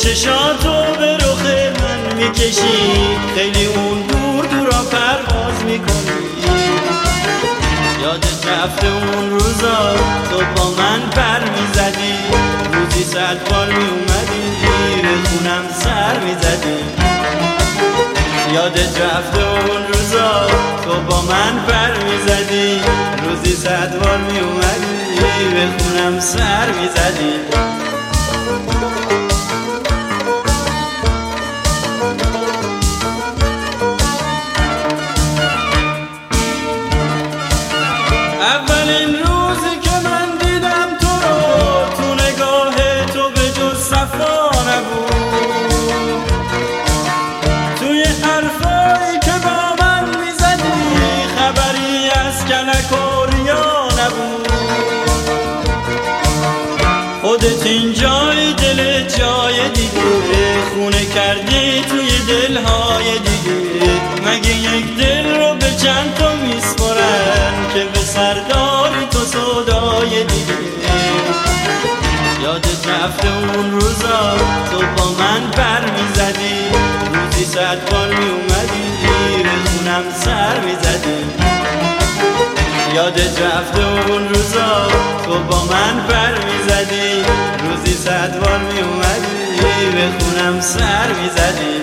چشاتو به رخ من میکشی، خیلی اون دور دورا پرواز میکنی. یادت رفته اون روزا تو با من پر میزدی، روزی 100 بار میومدی به خونم سر میزدی. یادت رفته اون روزا تو با من پر میزدی، روزی 100 بار میومدی به خونم سر میزدی. اولین روزی که من دیدم تو رو، تو نگاه تو به جز صفا نبود. توی حرفایی که با من میزدی خبری از کلک و ریا نبود. خودت این جای دل جای دیگه خونه کردی توی دلهای دیگه. مگه یک دل رو به چند تا میسپرن که به سرداری تو سودای دیگه. یادت رفته اون روزا تو با من پر میزدی، روزی 100 بار میومدی به خونم سر میزدی. یادت رفته اون روزا تو با من پر میزدی، روزی 100 بار میومدی به خونم سر میزدی.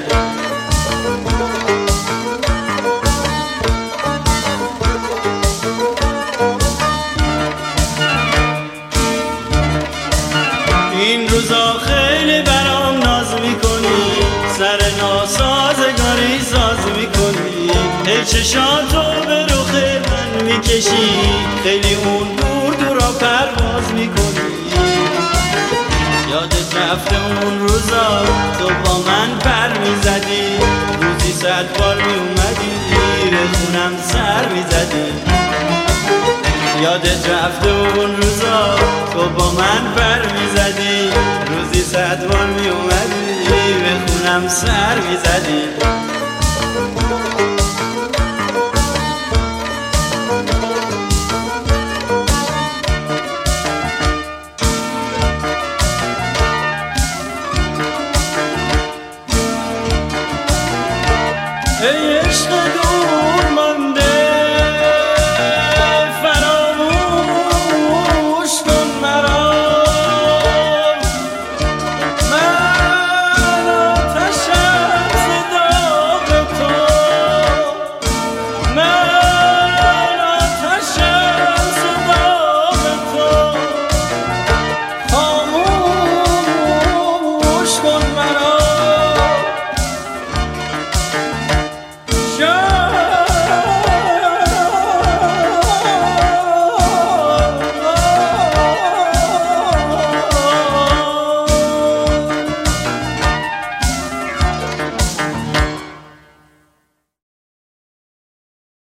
این روزا خیلی برام ناز میکنی، سر ناسازگاری ساز میکنی. ای چشاتو به رخ من میکشی، خیلی اون دور دورا پرواز میکنی. یادت رفته اون روزا تو با من پر میزدی، روزی 100 بار میومدی به خونم سر میزدی. یادت رفته اون روزا تو با من پر میزدی، روزی 100 بار میومدی به خونم سر میزدی.